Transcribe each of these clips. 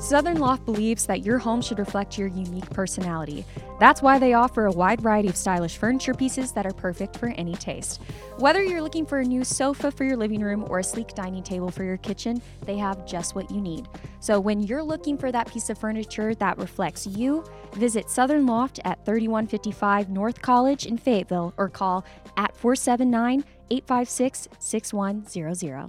Southern Loft believes that your home should reflect your unique personality. That's why they offer a wide variety of stylish furniture pieces that are perfect for any taste. Whether you're looking for a new sofa for your living room or a sleek dining table for your kitchen, they have just what you need. So when you're looking for that piece of furniture that reflects you, visit Southern Loft at 3155 North College in Fayetteville or call at 479-856-6100.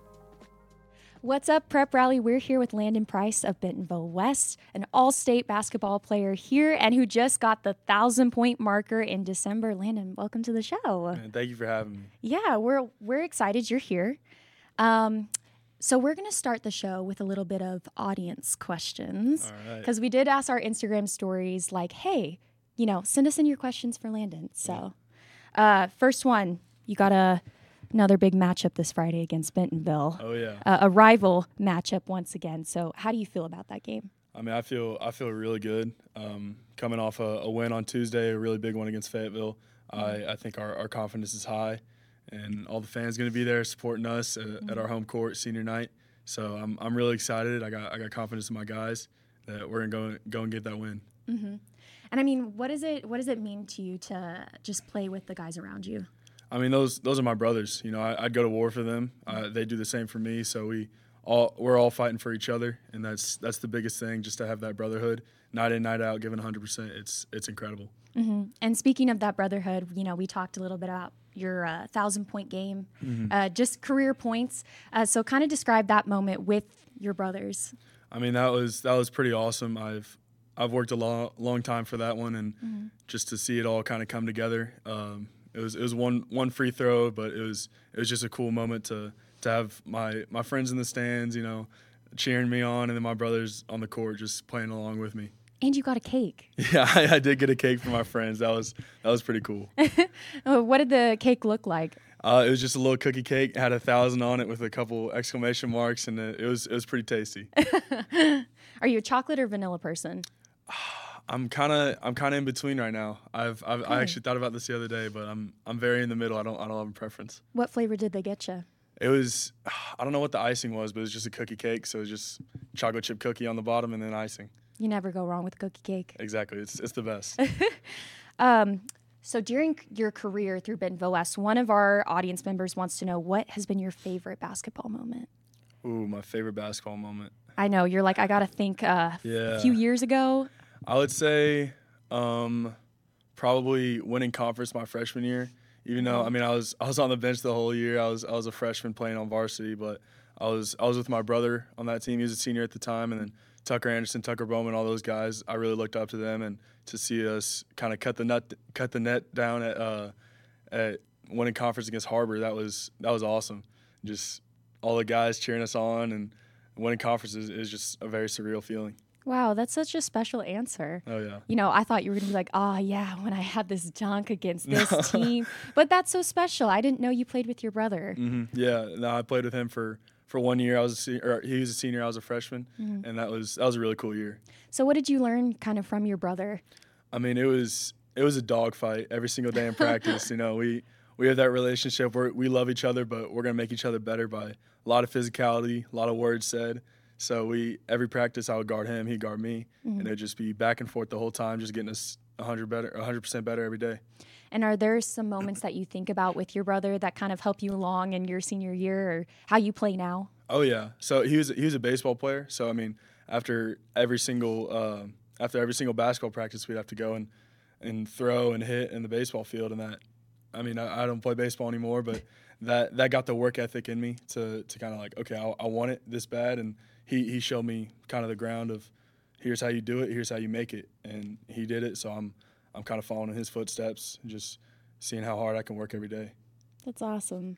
What's up, Prep Rally? We're here with Landon Price of Bentonville West, an all-state basketball player here and who just got the 1,000-point marker in December. Landon, welcome to the show. Man, thank you for having me. Yeah, we're excited you're here. So we're going to start the show with a little bit of audience questions. All right. Because we did ask our Instagram stories like, hey, send us in your questions for Landon. So first one, you got another big matchup this Friday against Bentonville. Oh yeah. A rival matchup once again. So how do you feel about that game? I mean, I feel really good. Coming off a win on Tuesday, a really big one against Fayetteville. I think our confidence is high, and all the fans going to be there supporting us at our home court senior night. So I'm really excited. I got confidence in my guys that we're gonna go and get that win. Mm-hmm. And I mean, what does it mean to you to just play with the guys around you? I mean, those are my brothers. I'd go to war for them. They do the same for me. So we're all fighting for each other, and that's the biggest thing. Just to have that brotherhood, night in, night out, giving 100%. It's incredible. Mm-hmm. And speaking of that brotherhood, we talked a little bit about your 1,000-point game, just career points. So kind of describe that moment with your brothers. I mean, that was pretty awesome. I've worked a long time for that one, and just to see it all kind of come together. It was one free throw, but it was just a cool moment to have my friends in the stands, cheering me on, and then my brothers on the court just playing along with me. And you got a cake. Yeah, I did get a cake for my friends. That was pretty cool. What did the cake look like? It was just a little cookie cake. It had 1,000 on it with a couple exclamation marks, and it was pretty tasty. Are you a chocolate or vanilla person? I'm kind of in between right now. I actually thought about this the other day, but I'm very in the middle. I don't have a preference. What flavor did they get you? It was, I don't know what the icing was, but it was just a cookie cake. So it was just chocolate chip cookie on the bottom and then icing. You never go wrong with cookie cake. Exactly, it's the best. So during your career through Bentonville West, one of our audience members wants to know, what has been your favorite basketball moment? Ooh, my favorite basketball moment. I know you're like, I gotta think. A few years ago. I would say probably winning conference my freshman year. Even though I was on the bench the whole year. I was a freshman playing on varsity, but I was with my brother on that team. He was a senior at the time, and then Tucker Anderson, Tucker Bowman, all those guys. I really looked up to them, and to see us kind of cut the net down at winning conference against Harbor, that was awesome. Just all the guys cheering us on, and winning conference is just a very surreal feeling. Wow, that's such a special answer. Oh, yeah. I thought you were going to be like, yeah, when I had this dunk against this team. But that's so special. I didn't know you played with your brother. Mm-hmm. Yeah, no, I played with him for 1 year. He was a senior, I was a freshman, and that was a really cool year. So what did you learn kind of from your brother? I mean, it was a dogfight every single day in practice. We have that relationship where we love each other, but we're going to make each other better by a lot of physicality, a lot of words said. So every practice I would guard him, he'd guard me, and it'd just be back and forth the whole time, just getting us 100% better every day. And are there some moments that you think about with your brother that kind of help you along in your senior year, or how you play now? Oh yeah, so he was a baseball player. So I mean, after every single basketball practice, we'd have to go and throw and hit in the baseball field, and that. I mean, I don't play baseball anymore, but that got the work ethic in me to kind of like, okay, I want it this bad, and he showed me kind of the ground of here's how you do it, here's how you make it, and he did it. So I'm kind of following in his footsteps, and just seeing how hard I can work every day. That's awesome.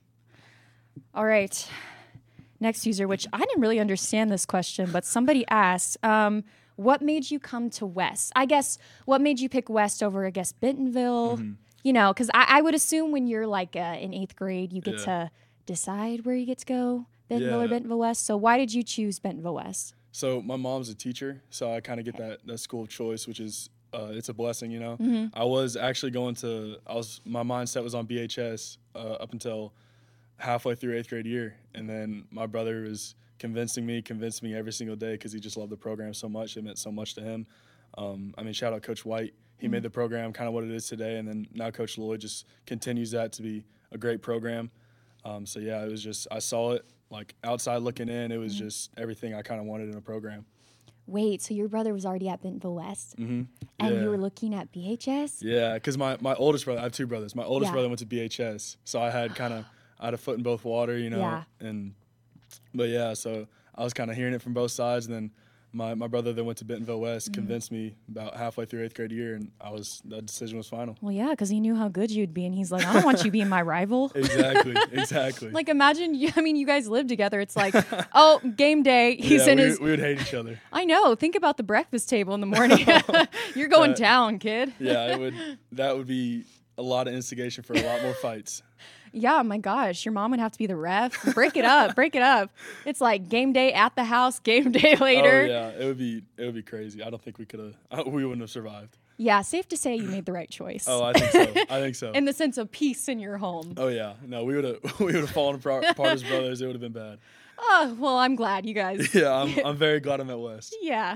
All right, next user, which I didn't really understand this question, but somebody asked, what made you come to West? I guess what made you pick West over, I guess, Bentonville? Mm-hmm. Because I would assume when you're like in 8th grade, you get to decide where you get to go, Bentonville or Bentonville West. So why did you choose Bentonville West? So my mom's a teacher, so I kind of get that school of choice, which is it's a blessing, Mm-hmm. I was actually my mindset was on BHS up until halfway through 8th grade year. And then my brother was convincing me every single day because he just loved the program so much. It meant so much to him. I mean, shout out Coach White. He made the program kind of what it is today, and then now Coach Lloyd just continues that to be a great program. So, yeah, it was just – I saw it, like, outside looking in. It was just everything I kind of wanted in a program. Wait, so your brother was already at Bentonville West? Mm-hmm. And yeah. you were looking at BHS? Yeah, because my oldest brother – I have two brothers. My oldest brother went to BHS, so I had a foot in both water, you know. Yeah. But, yeah, so I was kind of hearing it from both sides, and then my brother that went to Bentonville West convinced me about halfway through 8th grade year, and that decision was final. Well, yeah, because he knew how good you'd be, and he's like, I don't want you being my rival. Exactly. Like, imagine, you guys live together. It's like, oh, game day. He's in his. We would hate each other. I know. Think about the breakfast table in the morning. You're going down, kid. Yeah, that would be a lot of instigation for a lot more fights. Yeah, my gosh, your mom would have to be the ref. Break it up. It's like game day at the house, game day later. Oh yeah, it would be crazy. I don't think we wouldn't have survived. Yeah, safe to say you made the right choice. Oh, I think so. In the sense of peace in your home. Oh yeah, no, we would have fallen apart as brothers. It would have been bad. Oh, well, I'm glad you guys. Yeah, I'm very glad I'm at West. Yeah.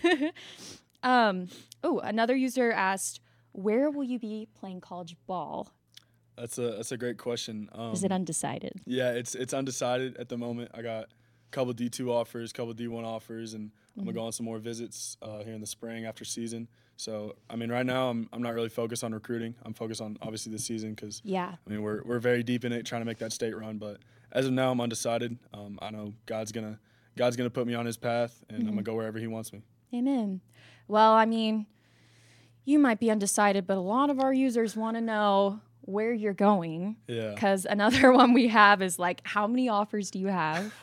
Another user asked, where will you be playing college ball? That's a great question. Is it undecided? Yeah, it's undecided at the moment. I got a couple D2 offers, couple D1 offers, and I'm gonna go on some more visits here in the spring after season. So I mean, right now I'm not really focused on recruiting. I'm focused on obviously the season because I mean we're very deep in it, trying to make that state run. But as of now, I'm undecided. I know God's gonna put me on His path, and I'm gonna go wherever He wants me. Amen. Well, I mean, you might be undecided, but a lot of our users want to know where you're going. Yeah. Because another one we have is like, how many offers do you have?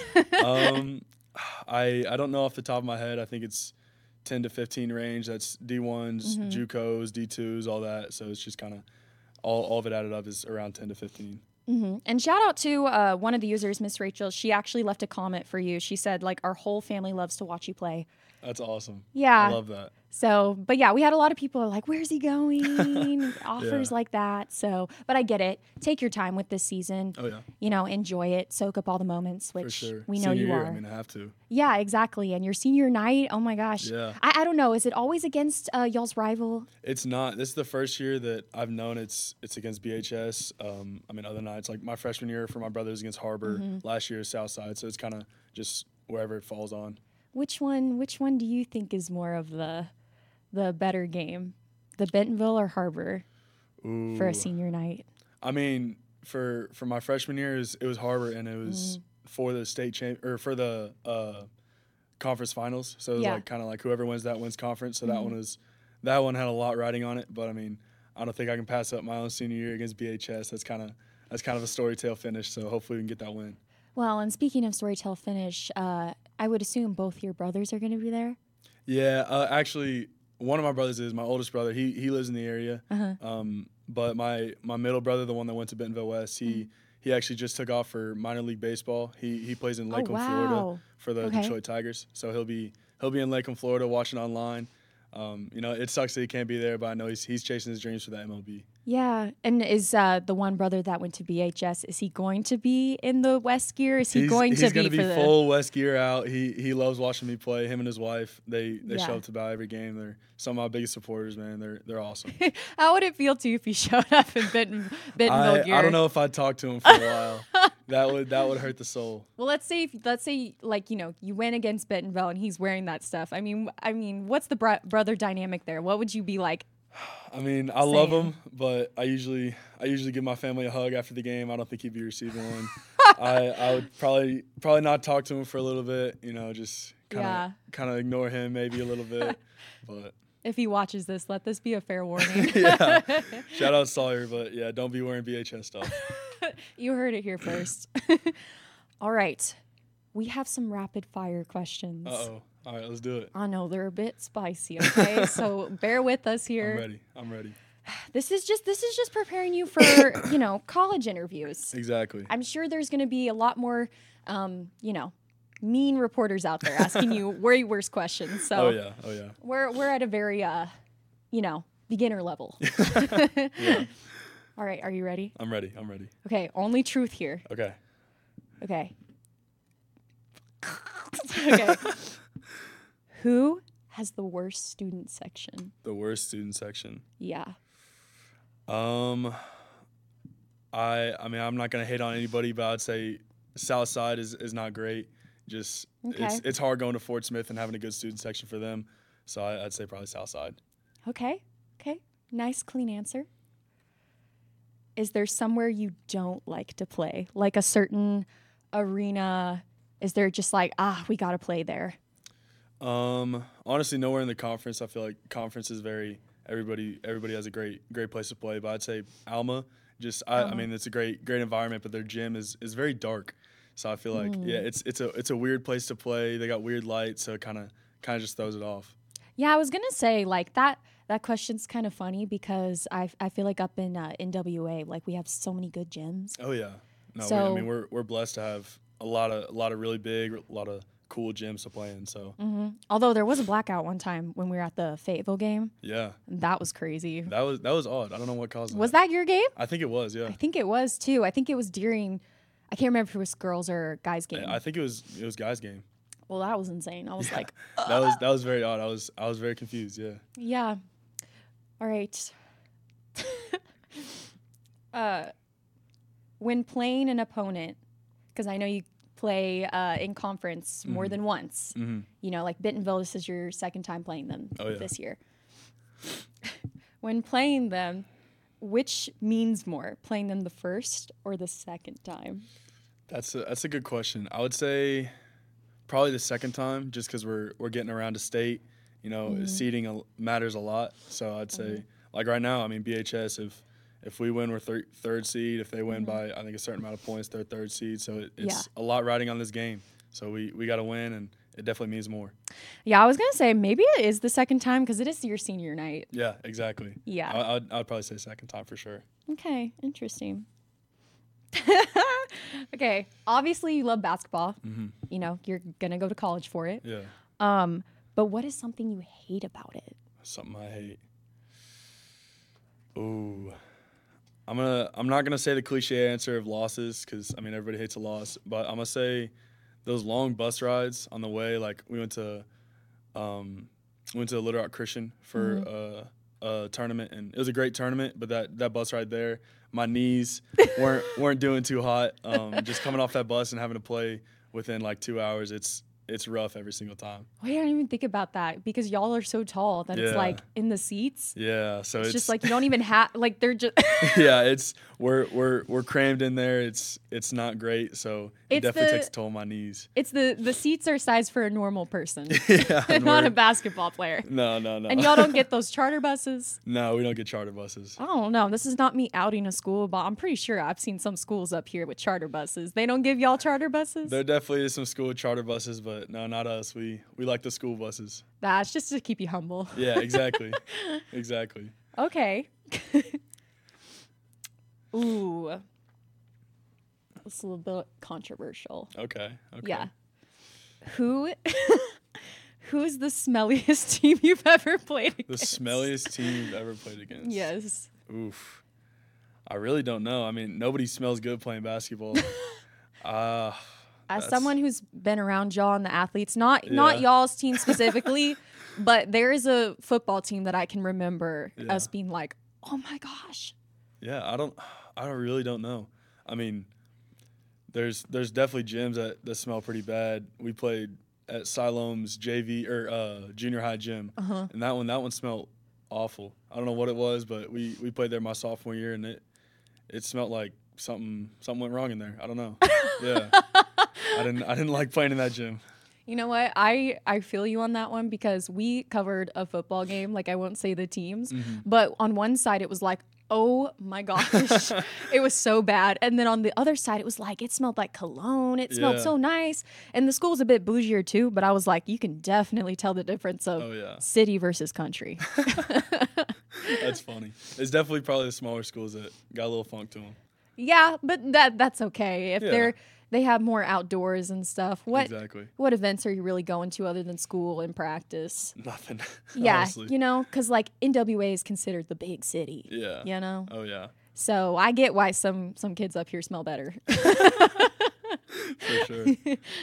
I don't know off the top of my head. I think it's 10 to 15 range. That's D1s, JUCOs, D2s, all that. So it's just kind of all of it added up is around 10 to 15. Mm-hmm. And shout out to one of the users, Miss Rachel. She actually left a comment for you. She said, like, our whole family loves to watch you play. That's awesome. Yeah. I love that. So, but yeah, we had a lot of people like, where's he going? Offers like that. So, but I get it. Take your time with this season. Oh, yeah. You know, enjoy it. Soak up all the moments, which we know you are. I mean, I have to. Yeah, exactly. And your senior night, oh my gosh. Yeah. I don't know. Is it always against y'all's rival? It's not. This is the first year that I've known it's against BHS. I mean, other nights, like my freshman year for my brothers against Harbor. Last year is Southside. So it's kind of just wherever it falls on. Which one do you think is more of the better game, the Bentonville or Harbor for a senior night? I mean, for my freshman year, it was Harbor, and it was for the state for the conference finals. So it was like kind of like whoever wins that wins conference. So that one had a lot riding on it. But I mean, I don't think I can pass up my own senior year against BHS. That's kind of a storytale finish. So hopefully we can get that win. Well, and speaking of storytell finish, I would assume both your brothers are going to be there? Yeah, actually, one of my brothers is my oldest brother. He lives in the area. But my middle brother, the one that went to Bentonville West, he actually just took off for minor league baseball. He plays in Lakeland, Florida for the Detroit Tigers. So he'll be in Lakeland, Florida, watching online. You know, it sucks that he can't be there, but I know he's chasing his dreams for the MLB. Yeah, and is the one brother that went to BHS, is he going to be in the West gear? Is he going to be He's going to be full West gear out. He loves watching me play. Him and his wife, they show up to about every game. They're some of my biggest supporters, man. They're awesome. How would it feel to you if he showed up in Bentonville gear? I don't know if I'd talk to him for a while. That would hurt the soul. Well, let's say like, you know, you win against Bentonville and he's wearing that stuff. I mean, what's the brother dynamic there? What would you be like? I mean, I love him, but I usually give my family a hug after the game. I don't think he'd be receiving one. I would probably not talk to him for a little bit, you know, just kind of ignore him maybe a little bit. But if he watches this, let this be a fair warning. Yeah. Shout out Sawyer, but yeah, don't be wearing BHS stuff. You heard it here first. All right. We have some rapid fire questions. Uh-oh. All right, let's do it. I know they're a bit spicy, okay? So bear with us here. I'm ready. This is just preparing you for, you know, college interviews. Exactly. I'm sure there's going to be a lot more, you know, mean reporters out there asking you very worst questions. So Oh yeah. We're at a very, you know, beginner level. Yeah. All right, are you ready? I'm ready. I'm ready. Okay, only truth here. Okay. Okay. Okay. Who has the worst student section? The worst student section. Yeah. I mean, I'm not gonna hate on anybody, but I'd say South Side is not great. Just Okay. it's hard going to Fort Smith and having a good student section for them. So I'd say probably South Side. Okay. Okay. Nice, clean answer. Is there somewhere you don't like to play? Like a certain arena? Is there just like, we got to play there? Honestly, nowhere in the conference. I feel like conference is everybody has a great place to play. But I'd say Alma. I mean, it's a great environment, but their gym is very dark. So I feel like it's a weird place to play. They got weird lights, so it kind of just throws it off. Yeah, I was gonna say like that question's kind of funny because I feel like up in NWA like we have so many good gyms. Oh yeah, no, So- I mean we're blessed to have a lot of really big, a lot of cool gyms to play in. So Although there was a blackout one time when we were at the Fayetteville game. yeah, That was crazy. that was odd. I don't know what caused Was that your game? I think it was. Yeah, I think it was too. I think it was during. I can't remember if it was girls or guys game. I think it was guys' game. Well, that was insane. I was like, That was very odd. I was very confused. Yeah. yeah. All right. When playing an opponent, because I know you play in conference more than once. Mm-hmm. You know, like Bentonville, this is your second time playing them this year. When playing them, which means more, playing them the first or the second time? That's a good question. I would say probably the second time, just because we're getting around to state. You know, seeding matters a lot. So I'd say, like right now, I mean, BHS, if we win, we're third seed. If they win by, I think, a certain amount of points, they're third seed. So it's a lot riding on this game. So we got to win, and it definitely means more. Yeah, I was going to say maybe it is the second time because it is your senior night. Yeah, exactly. Yeah. I'd probably say second time for sure. Okay, interesting. Okay, obviously you love basketball. Mm-hmm. You know, you're going to go to college for it. Yeah. But what is something you hate about it? Something I hate. Ooh. I'm not gonna say the cliche answer of losses because I mean everybody hates a loss, but I'm gonna say those long bus rides on the way. Like we went to Little Rock Christian for a tournament, and it was a great tournament. But that bus ride there, my knees weren't doing too hot. Just coming off that bus and having to play within like 2 hours, it's rough every single time. Wait, I didn't even think about that because y'all are so tall that it's like in the seats. Yeah, so It's just like you don't even have like they're just yeah, we're crammed in there. It's not great, so it definitely takes a toll on my knees. It's the seats are sized for a normal person, Yeah, not a basketball player. No. And y'all don't get those charter buses. No, we don't get charter buses. I don't know. This is not me outing a school, but I'm pretty sure I've seen some schools up here with charter buses. They don't give y'all charter buses? There definitely is some school charter buses, but no, not us. We like the school buses. That's just to keep you humble. Yeah, exactly. Exactly. Okay. Ooh. It's a little bit controversial. Okay. Yeah. Who's the smelliest team you've ever played The against? smelliest team you've ever played against? Yes. Oof. I really don't know. I mean, nobody smells good playing basketball. As someone who's been around y'all and the athletes, not Yeah. y'all's team specifically, but there is a football team that I can remember us being like, oh my gosh. Yeah, I really don't know. I mean, there's definitely gyms that smell pretty bad. We played at Siloam's JV or junior high gym, and that one smelled awful. I don't know what it was, but we played there my sophomore year, and it smelled like something went wrong in there. I don't know. Yeah, I didn't like playing in that gym. You know what? I feel you on that one because we covered a football game. Like, I won't say the teams, but on one side it was like, oh my gosh, it was so bad. And then on the other side, it was like, it smelled like cologne. It smelled so nice. And the school's a bit bougier too, but I was like, you can definitely tell the difference of city versus country. That's funny. It's definitely probably the smaller schools that got a little funk to them. Yeah, but that's okay. If they have more outdoors and stuff. What events are you really going to other than school and practice? Nothing. Yeah, Honestly. you know, because like NWA is considered the big city. Yeah. You know? Oh yeah. So I get why some kids up here smell better. For sure.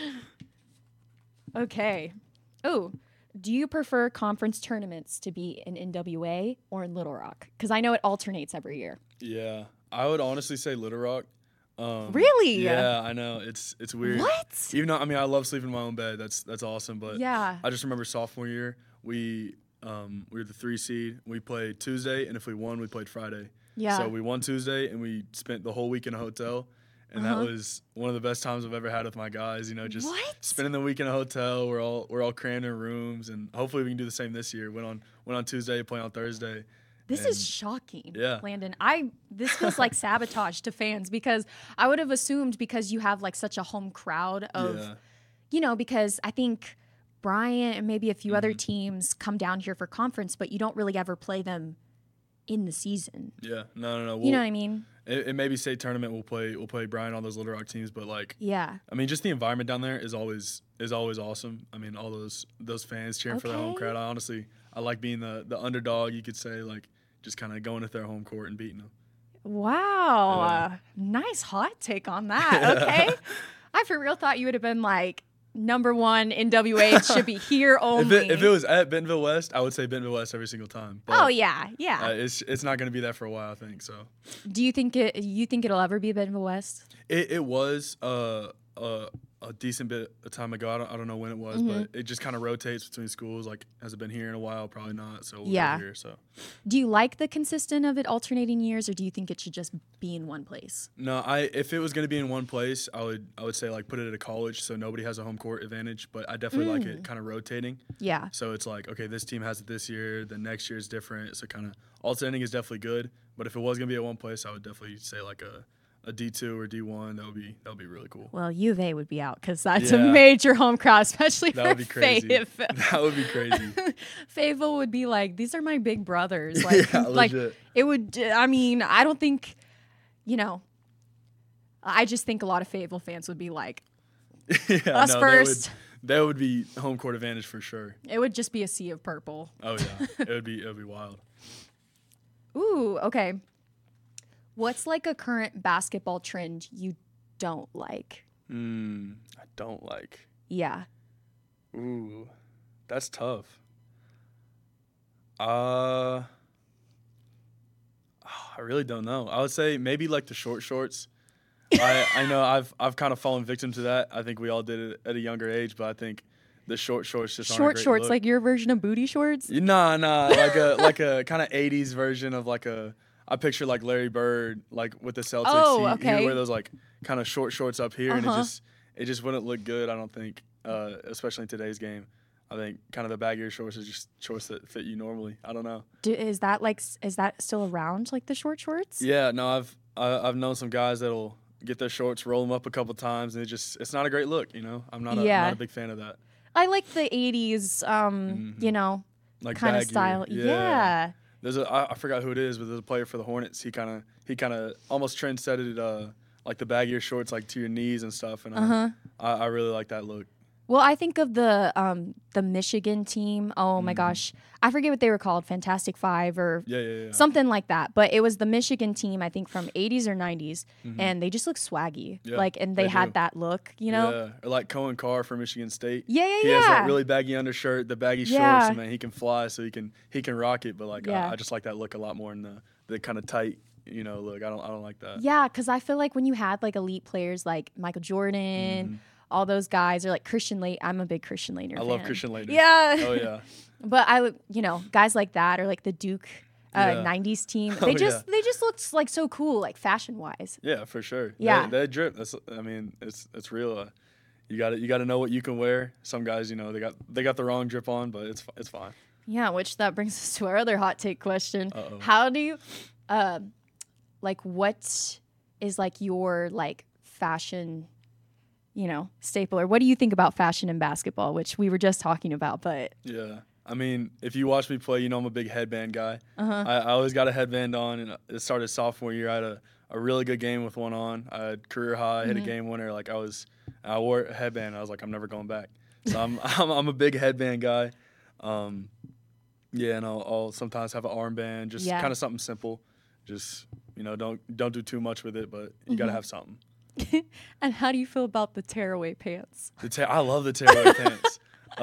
Okay. Oh, do you prefer conference tournaments to be in NWA or in Little Rock? Because I know it alternates every year. Yeah, I would honestly say Little Rock. Really? Yeah, I know it's weird. What? Even though I love sleeping in my own bed. That's awesome. But Yeah. I just remember sophomore year we were the 3 seed. We played Tuesday, and if we won, we played Friday. Yeah. So we won Tuesday, and we spent the whole week in a hotel. And that was one of the best times I've ever had with my guys. You know, just spending the week in a hotel. We're all crammed in rooms, and hopefully we can do the same this year. Went on Tuesday, play on Thursday. This is shocking, Yeah. Landon. This feels like sabotage to fans because I would have assumed because you have like such a home crowd of, because I think Bryant and maybe a few other teams come down here for conference, but you don't really ever play them in the season. Yeah, no. You know what I mean? It maybe state tournament we'll play Bryant on those Little Rock teams, but like just the environment down there is always awesome. I mean, all those fans cheering for their home crowd. I like being the underdog, you could say, like just kind of going to their home court and beating them. Wow, nice hot take on that. Okay, I for real thought you would have been like number one NWA. It should be here only. If it was at Bentonville West, I would say Bentonville West every single time. But, yeah. It's not going to be that for a while, I think. So, do you think it'll ever be Bentonville West? It was a decent bit of time ago. I don't know when it was, but it just kind of rotates between schools. Like, has it been here in a while? Probably not. So we'll go here. So, do you like the consistent of it alternating years, or do you think it should just be in one place? No, if it was going to be in one place, I would say like put it at a college so nobody has a home court advantage. But I definitely like it kind of rotating. Yeah. So it's like, okay, this team has it this year, the next year is different. So kind of alternating is definitely good. But if it was going to be at one place, I would definitely say like a D2 or D1, that would be really cool. Well, U of A would be out because that's a major home crowd, especially for Fayetteville. That would be crazy. Fayetteville would be like, these are my big brothers. Like, legit. It would. I mean, I don't think, I just think a lot of Fayetteville fans would be like, us first. That would be home court advantage for sure. It would just be a sea of purple. Oh yeah, it would be wild. Ooh, okay. What's like a current basketball trend you don't like? I don't like. Yeah. Ooh, that's tough. I really don't know. I would say maybe like the short shorts. I know I've kind of fallen victim to that. I think we all did it at a younger age, but I think the short shorts just aren't a great shorts, look. like your version of booty shorts? Nah, like a kind of 80s version of like I picture like Larry Bird, like with the Celtics. Oh, okay. He'd wear those like kind of short shorts up here, and it just wouldn't look good. I don't think, especially in today's game. I think kind of the baggier shorts are just shorts that fit you normally. I don't know. Is that still around, like the short shorts? Yeah, no, I've known some guys that'll get their shorts, roll them up a couple times, and it's not a great look. I'm not a big fan of that. I like the 80s, like kind of style. Yeah. There's I forgot who it is, but there's a player for the Hornets. He kind of almost trendsetted like the baggier shorts like to your knees and stuff, and I really like that look. Well, I think of the Michigan team. Oh my gosh, I forget what they were called, Fantastic Five or something like that. But it was the Michigan team, I think, from 80s or 90s, and they just look swaggy. Yeah, and they had that look, Yeah, or like Cohen Carr from Michigan State. Yeah. He has that really baggy undershirt, the baggy shorts, and man, he can fly, so he can rock it. But like, I just like that look a lot more in the kind of tight. Look, I don't like that. Yeah, because I feel like when you had like elite players like Michael Jordan, all those guys, or like Christian Laettner. I'm a big Christian Laettner fan. I love Christian Laettner. Yeah. Oh yeah. But guys like that, or like the Duke 90s team, they just looked like so cool, like fashion wise. Yeah, for sure. Yeah. That drip. It's real. You got to know what you can wear. Some guys, they got the wrong drip on, but it's fine. Yeah, which that brings us to our other hot take question. Uh-oh. How do you what is like your like fashion staple, or what do you think about fashion in basketball, which we were just talking about? But yeah, if you watch me play, I'm a big headband guy. I always got a headband on, and it started sophomore year. I had a really good game with one on. I had career high, hit a game winner. Like I wore a headband. I was like, I'm never going back. So I'm a big headband guy. And I'll sometimes have an armband, just kind of something simple. Just You know, don't do too much with it, but you got to have something. And how do you feel about the tearaway pants? I love the tearaway pants.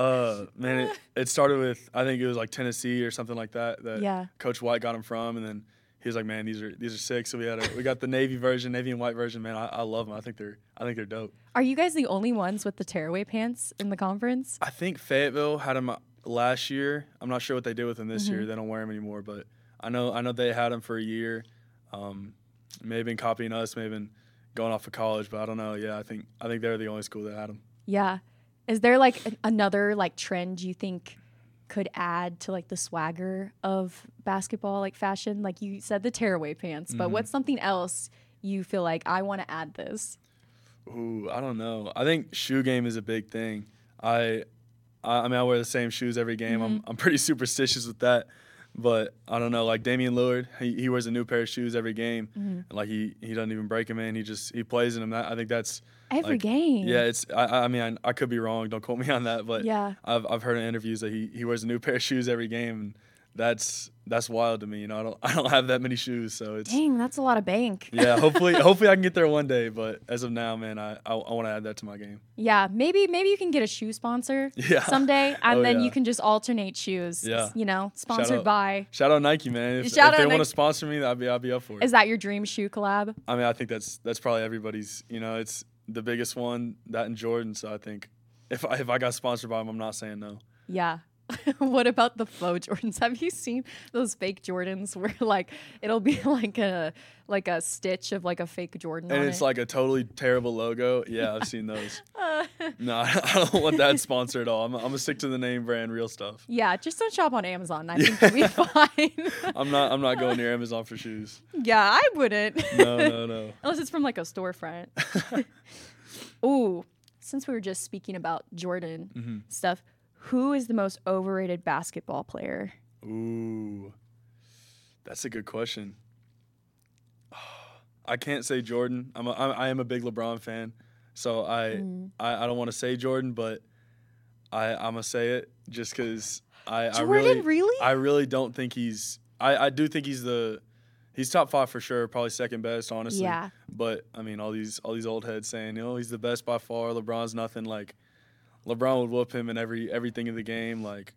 Man, it started with, I think it was like Tennessee or something like that Coach White got them from, and then he was like, man, these are sick. So we got the navy and white version. Man, I love them. I think they're dope. Are you guys the only ones with the tearaway pants in the conference? I think Fayetteville had them last year. I'm not sure what they did with them this year. They don't wear them anymore, but I know they had them for a year. May have been copying us, may have been going off of college, but I don't know. Yeah, I think they're the only school that had them. Yeah. Is there like another like trend you think could add to like the swagger of basketball, like fashion? Like you said, the tearaway pants, but what's something else you feel like I want to add this? Ooh, I don't know. I think shoe game is a big thing. I mean, I wear the same shoes every game. I'm pretty superstitious with that. But I don't know, like Damian Lillard, he wears a new pair of shoes every game, and like he doesn't even break them in. He plays in them. I think that's every game. Yeah, I mean I could be wrong. Don't quote me on that, but yeah, I've heard in interviews that he wears a new pair of shoes every game, and that's wild to me. You know, I don't have that many shoes, so it's dang, that's a lot of bank. Yeah, hopefully I can get there one day, but as of now, man, I want to add that to my game. Yeah, maybe you can get a shoe sponsor someday, and then you can just alternate shoes. Yeah, you know, sponsored by. Shout out Nike, man. If they want to sponsor me, I'll be up for it. Is that your dream shoe collab? I mean, I think that's probably everybody's. You know, it's the biggest one, that and Jordan. So I think if I got sponsored by them, I'm not saying no. Yeah. What about the faux Jordans? Have you seen those fake Jordans where like it'll be like a stitch of like a fake Jordan and on it's it? like a totally terrible logo? Yeah, I've seen those. No, I don't want that sponsor at all. I'm gonna stick to the name brand, real stuff. Yeah, just don't shop on Amazon. I think you'll be fine. I'm not going near Amazon for shoes. Yeah, I wouldn't. No. Unless it's from like a storefront. Ooh, since we were just speaking about Jordan stuff. Who is the most overrated basketball player? Ooh, that's a good question. I can't say Jordan. I am a big LeBron fan, so I don't want to say Jordan, but I'm gonna say it just because I really don't think he's. I do think he's top 5 for sure, probably second best, honestly. Yeah. But I mean, all these old heads saying, you know, he's the best by far. LeBron's nothing. Like, LeBron would whoop him in everything in the game. Like,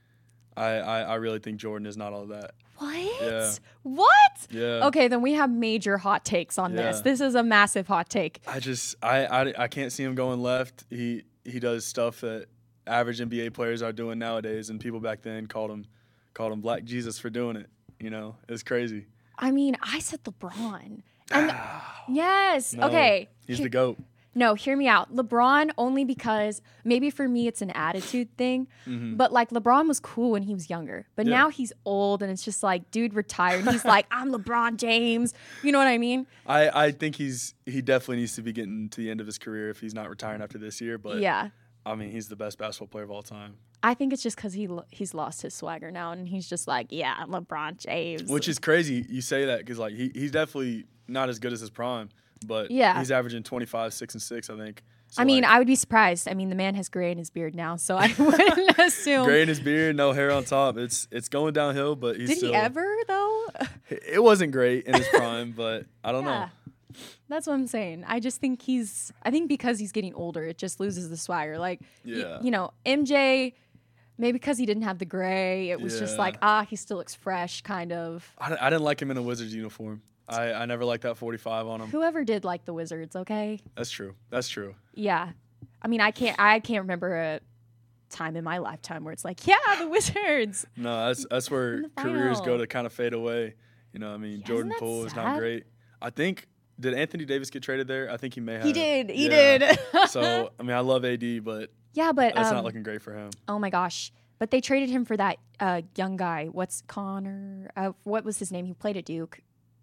I really think Jordan is not all that. What? Yeah. What? Yeah. Okay, then we have major hot takes on this. This is a massive hot take. I can't see him going left. He does stuff that average NBA players are doing nowadays, and people back then called him Black Jesus for doing it. You know, it's crazy. I mean, I said LeBron. And yes. No, okay. He's the GOAT. No, hear me out. LeBron only because maybe for me it's an attitude thing, but like LeBron was cool when he was younger, but now he's old and it's just like, dude retired. And he's like, I'm LeBron James. You know what I mean? I think he definitely needs to be getting to the end of his career if he's not retiring after this year. But yeah, I mean, he's the best basketball player of all time. I think it's just because he's lost his swagger now and he's just like, yeah, I'm LeBron James. Which is crazy you say that because like he's definitely not as good as his prime. But he's averaging 25, 6 and 6, I think. So I mean, I would be surprised. I mean, the man has gray in his beard now, so I wouldn't assume. Gray in his beard, no hair on top. It's going downhill, but he's still. Did he ever though? It wasn't great in his prime, but I don't know. That's what I'm saying. I just think I think because he's getting older, it just loses the swagger. Like, you know, MJ. Maybe because he didn't have the gray, it was just like, he still looks fresh, kind of. I didn't like him in a Wizards uniform. I never liked that 45 on him. Whoever did like the Wizards, okay? That's true. Yeah. I mean, I can't remember a time in my lifetime where it's like, yeah, the Wizards. No, that's where careers go to kind of fade away. You know, I mean, Jordan Poole is not great. I think, did Anthony Davis get traded there? I think he may have. He did. So, I mean, I love AD, but that's not looking great for him. Oh, my gosh. But they traded him for that young guy. What's Connor? What was his name? He played at Duke.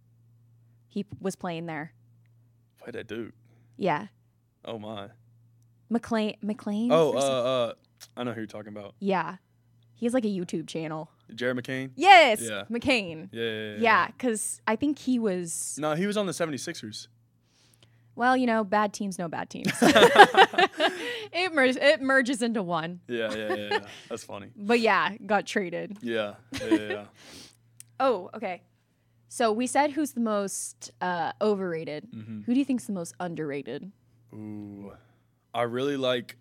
He was playing there. Played at Duke? Yeah. Oh, my. McLean? Oh, I know who you're talking about. Yeah. He has like a YouTube channel. Jared McCain? Yes. Yeah. McCain. Yeah, because I think he was... No, he was on the 76ers. Well, you know, bad teams know bad teams. It merges into one. Yeah. That's funny. But yeah, got traded. Yeah. Oh, okay. So we said who's the most overrated. Mm-hmm. Who do you think's the most underrated? Ooh, I really like.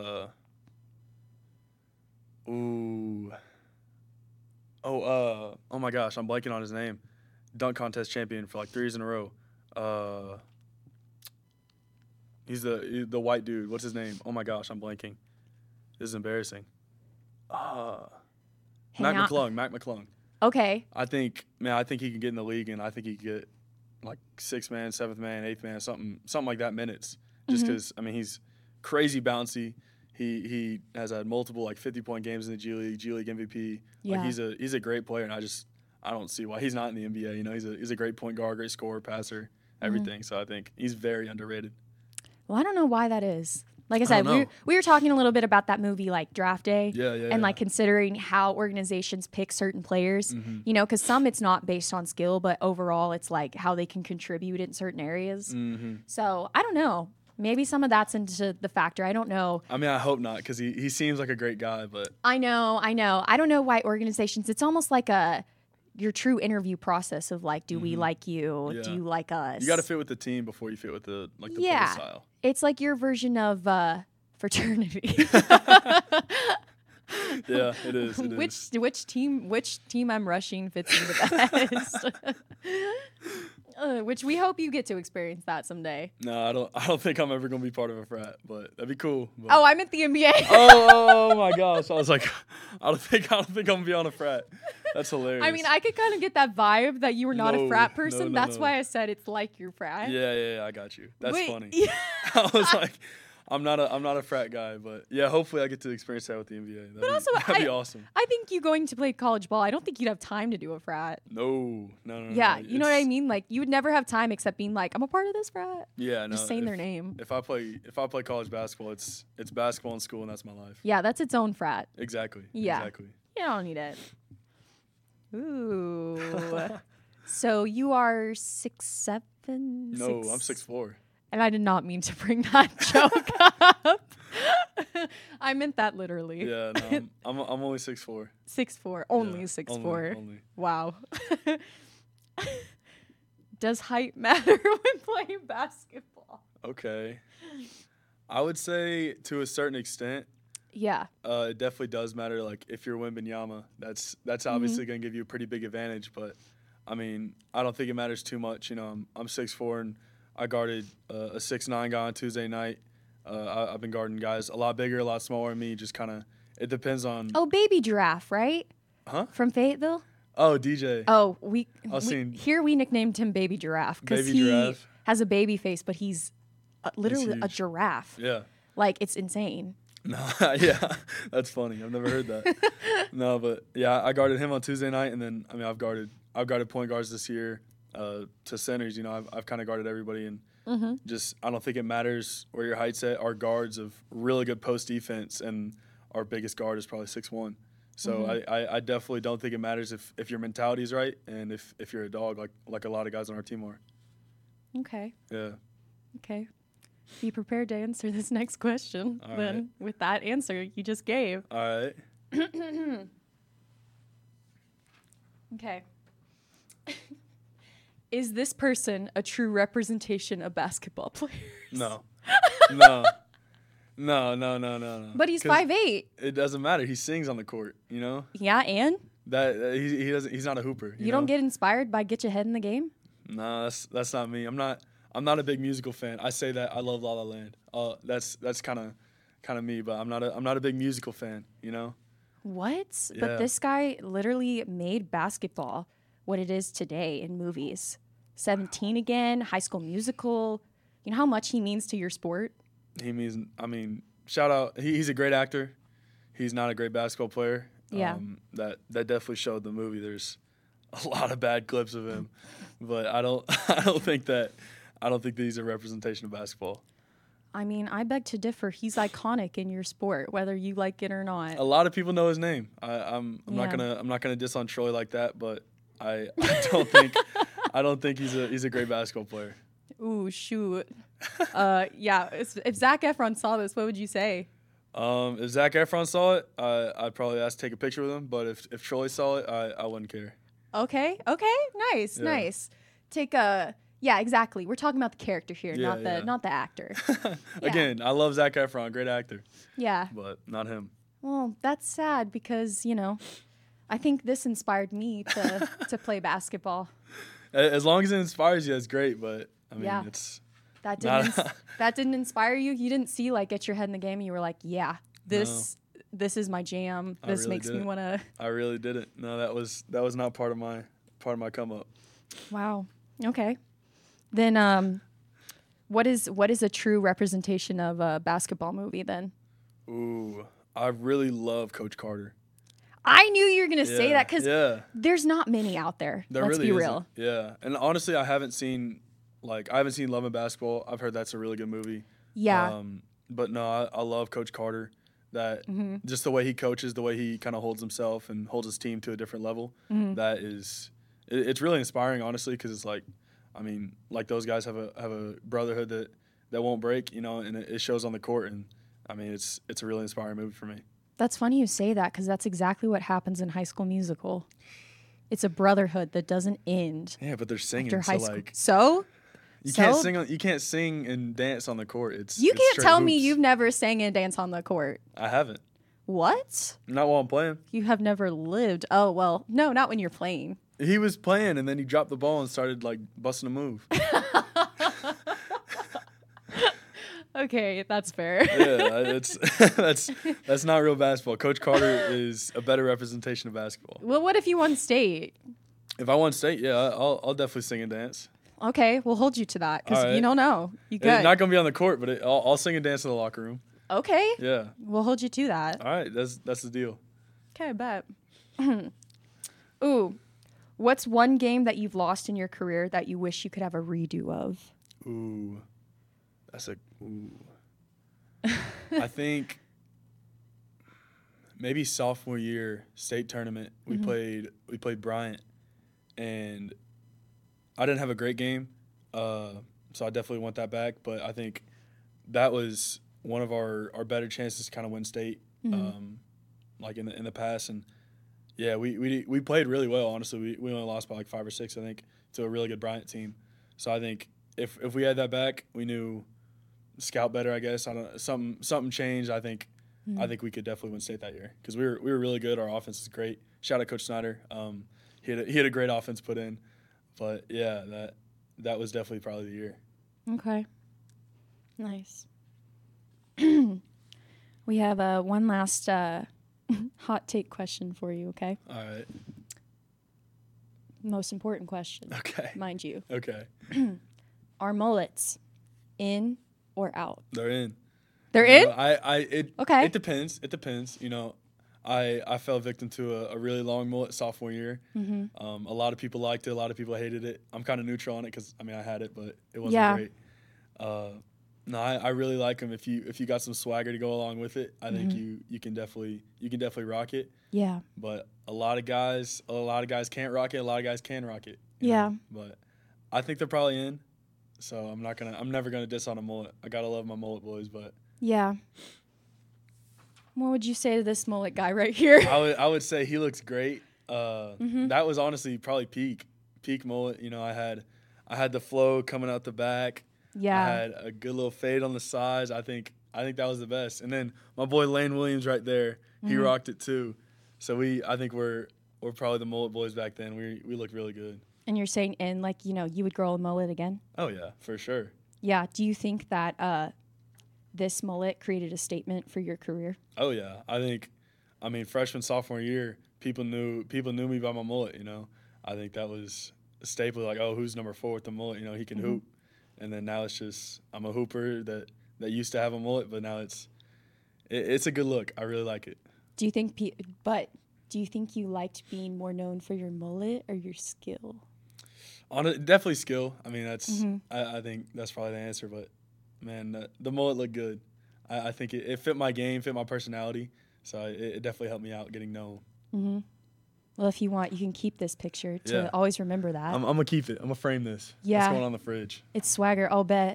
Oh my gosh, I'm blanking on his name. Dunk contest champion for like 3 years in a row. He's the white dude. What's his name? Oh my gosh, I'm blanking. This is embarrassing. Mac McClung. Okay. I think he can get in the league, and I think he can get like 6th man, 7th man, 8th man, something like that minutes. Just because he's crazy bouncy. He has had multiple like 50-point games in the G League MVP. Yeah. Like he's a great player, and I don't see why he's not in the NBA. You know, he's a great point guard, great scorer, passer, everything. So I think he's very underrated. Well, I don't know why that is. Like I said, we were talking a little bit about that movie, like Draft Day. And like considering how organizations pick certain players, you know, because some it's not based on skill, but overall it's like how they can contribute in certain areas. So I don't know. Maybe some of that's into the factor. I don't know. I mean, I hope not, because he seems like a great guy, but I know. I don't know why organizations. It's almost like your true interview process of like, do we like you? Yeah. Do you like us? You got to fit with the team before you fit with the play style. It's like your version of fraternity. Yeah, it is. Which team I'm rushing fits me the best. Which we hope you get to experience that someday. No, I don't think I'm ever gonna be part of a frat, but that'd be cool. But. Oh, I'm at the NBA. oh my gosh! I was like, I don't think I'm gonna be on a frat. That's hilarious. I mean, I could kind of get that vibe that you were not a frat person. That's why I said it's like your frat. Yeah, I got you. That's funny. I was like, I'm not a frat guy, but yeah, hopefully I get to experience that with the NBA. That'd be awesome. I think you going to play college ball, I don't think you'd have time to do a frat. No. Yeah, you know what I mean? Like you would never have time except being like, I'm a part of this frat. Yeah, no. Just saying their name. If I play college basketball, it's basketball in school, and that's my life. Yeah, that's its own frat. Exactly. Yeah. Exactly. You don't need it. Ooh. So you are 6'7"? No, I'm 6'4". And I did not mean to bring that joke up. I meant that literally. Yeah, no, I'm only 6'4". 6'4", only 6'4". Only. Wow. Does height matter when playing basketball? Okay. I would say to a certain extent. Yeah. It definitely does matter. Like if you're Wembanyama, that's obviously going to give you a pretty big advantage. But I mean, I don't think it matters too much. You know, I'm 6'4", and I guarded a 6'9" guy on Tuesday night. I've been guarding guys a lot bigger, a lot smaller than me. Just kind of, it depends on. Oh, Baby Giraffe, right? Huh? From Fayetteville? Oh, DJ. Oh, here we nicknamed him Baby Giraffe because he has a baby face, but he's literally a giraffe. Yeah. Like, it's insane. No, yeah, that's funny. I've never heard that. No, but yeah, I guarded him on Tuesday night, and then I've guarded point guards this year to centers. You know, I've kind of guarded everybody, and just I don't think it matters where your height's at. Our guards have really good post defense, and our biggest guard is probably 6'1". So I definitely don't think it matters if your mentality is right and if you're a dog like a lot of guys on our team are. Okay. Yeah. Okay. Be prepared to answer this next question All then right. with that answer you just gave. All right. Okay. Is this person a true representation of basketball players? No. No. But he's 5'8". It doesn't matter. He sings on the court, you know? Yeah, and? He doesn't. He's not a hooper. You don't get inspired by Get Your Head in the Game? No, that's not me. I'm not a big musical fan. I say that I love La La Land. That's kind of me, but I'm not a big musical fan, you know? What? Yeah. But this guy literally made basketball what it is today in movies. 17 again, High School Musical. You know how much he means to your sport? Shout out. He's a great actor. He's not a great basketball player. Yeah. That definitely showed the movie. There's a lot of bad clips of him, but I don't think that he's a representation of basketball. I mean, I beg to differ. He's iconic in your sport, whether you like it or not. A lot of people know his name. I'm not gonna diss on Troy like that, but I don't think he's a great basketball player. Ooh, shoot. Yeah. If Zac Efron saw this, what would you say? If Zac Efron saw it, I'd probably ask to take a picture with him. But if Troy saw it, I wouldn't care. Okay. Nice. Yeah. Nice. Yeah, exactly. We're talking about the character here, Yeah, not the actor. Again, I love Zac Efron, great actor, Yeah. but not him. Well, that's sad because, I think this inspired me to play basketball. As long as it inspires you, it's great. But I mean, Yeah. it's That not. didn't inspire you. You didn't see get your head in the game and you were like, yeah, this is my jam. This really makes me didn't. want to. I really didn't. No, that was not part of my come up. Wow. Okay. Then what is a true representation of a basketball movie then? Ooh, I really love Coach Carter. I knew you were going to say that because there's not many out there. There Let's really be isn't. real. Yeah, and honestly, I haven't seen Love and Basketball. I've heard that's a really good movie. Yeah. But no, I love Coach Carter. That just the way he coaches, the way he kind of holds himself and holds his team to a different level. That is, it's really inspiring, honestly, because it's like, I mean, like those guys have a brotherhood that won't break, and it shows on the court. And I mean, it's a really inspiring movie for me. That's funny you say that because that's exactly what happens in High School Musical. It's a brotherhood that doesn't end. Yeah, but they're singing. After high school. Like, so you can't sing. You can't sing and dance on the court. You can't straight tell me hoops. you've never sang and danced on the court. I haven't. What? Not while I'm playing. You have never lived. Oh well, no, not when you're playing. He was playing, and then he dropped the ball and started like busting a move. Okay, that's fair. Yeah, that's not real basketball. Coach Carter is a better representation of basketball. Well, what if you won state? If I won state, yeah, I'll definitely sing and dance. Okay, we'll hold you to that because All right. you don't know. You It's good? not gonna be on the court, but I'll sing and dance in the locker room. Okay, Yeah. we'll hold you to that. All right, that's the deal. Okay, I bet. Ooh, what's one game that you've lost in your career that you wish you could have a redo of? Ooh, I think maybe sophomore year state tournament we played Bryant, and I didn't have a great game, so I definitely want that back. But I think that was one of our better chances to kind of win state, like in the past. And yeah, we played really well. Honestly, we only lost by like 5 or 6, I think, to a really good Bryant team. So I think if we had that back, we knew scout better. I guess I don't something changed. I think we could definitely win state that year because we were really good. Our offense is great. Shout out Coach Snyder. He had a great offense put in. But yeah, that was definitely probably the year. Okay. Nice. We have one last hot take question for you, okay? All right. Most important question. Okay. Mind you. Okay. Are mullets in or out? They're in. They're in? Okay. It depends. It depends. I fell victim to a really long mullet sophomore year. A lot of people liked it. A lot of people hated it. I'm kind of neutral on it because I had it, but it wasn't great. No, I really like them. If you got some swagger to go along with it, I think you can definitely rock it. Yeah. But a lot of guys can't rock it. A lot of guys can rock it. Yeah. But I think they're probably in. So I'm never gonna diss on a mullet. I gotta love my mullet boys, but yeah. What would you say to this mullet guy right here? I would say he looks great. That was honestly probably peak mullet. I had the flow coming out the back. Yeah. I had a good little fade on the sides. I think that was the best. And then my boy Lane Williams right there, he rocked it too. So I think we're probably the mullet boys back then. We look really good. And you're saying you would grow a mullet again? Oh yeah, for sure. Yeah. Do you think that this mullet created a statement for your career? Oh yeah. Freshman, sophomore year, people knew me by my mullet, I think that was a staple, like, oh, who's number 4 with the mullet? He can hoop. And then now it's just I'm a hooper that used to have a mullet, but now it's a good look. I really like it. Do you think you liked being more known for your mullet or your skill? Definitely skill. That's I think that's probably the answer. But man, the mullet looked good. I think it fit my game, fit my personality. So it definitely helped me out getting known. Well, if you want, you can keep this picture to always remember that. I'm gonna keep it. I'm gonna frame this. Yeah, it's going on the fridge. It's swagger. I'll bet.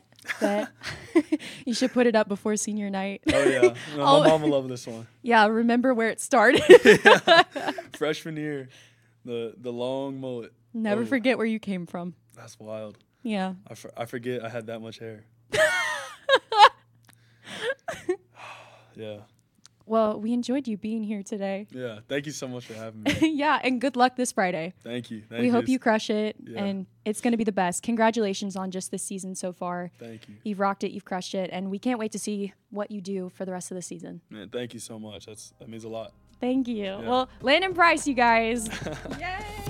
You should put it up before senior night. Oh yeah, my mom will love this one. Yeah, remember where it started. Freshman year. The long mullet. Never Oh, forget where you came from. That's wild. Yeah. I forget I had that much hair. Yeah. Well, we enjoyed you being here today. Yeah. Thank you so much for having me. Yeah, and good luck this Friday. Thank you. We hope you crush it, Yeah. and it's going to be the best. Congratulations on just this season so far. Thank you. You've rocked it. You've crushed it, and we can't wait to see what you do for the rest of the season. Man, thank you so much. That means a lot. Thank you. Well, Landon Price, you guys. Yay!